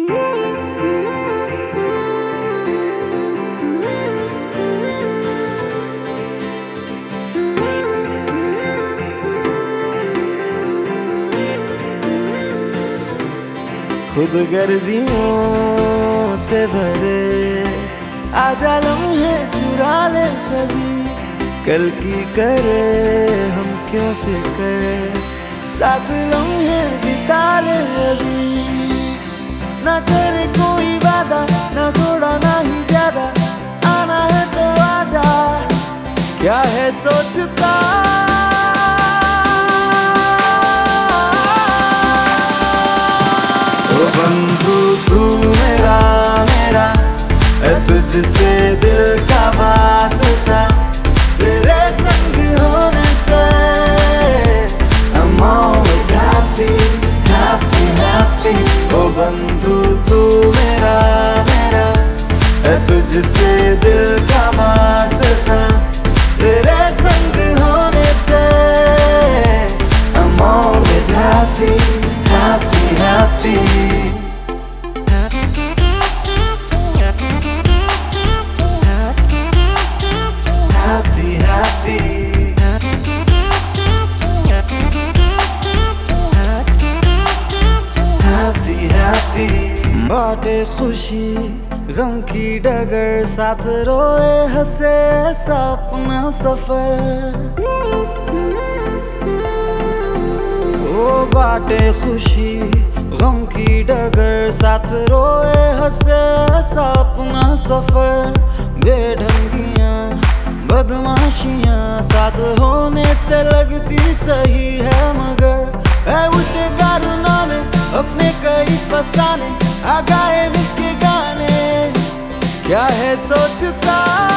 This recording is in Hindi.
खुद गर्जियों से भरे आजा लम्हे चुरा ले सभी, कल की करे हम क्यों फिक्र, साथ लम्हे बिता ले अभी। ना करे कोई वादा, ना थोड़ा ना ही ज्यादा, आना है तो आजा, क्या है सोचता। ओ बंधु तू मेरा मेरा, तुझसे दिल का वास्ता, तेरे संग होने से I'm always happy, happy, happy। ओ बंधु तू मेरा मेरा, तुझसे दिल का वास्ता, तेरे संग होने से I'm always happy, happy, happy। बाटे खुशी गम की डगर, साथ रोए हंसे सपना सफर। ओ बाटे खुशी गम की डगर, साथ रोए हंसे सपना सफर। बेढंगियां बदमाशियां साथ होने से लगती सही है, मगर है उल्टे कारनामे अपने कई फसाने, आ गाए मिलके गाने, क्या है सोचता।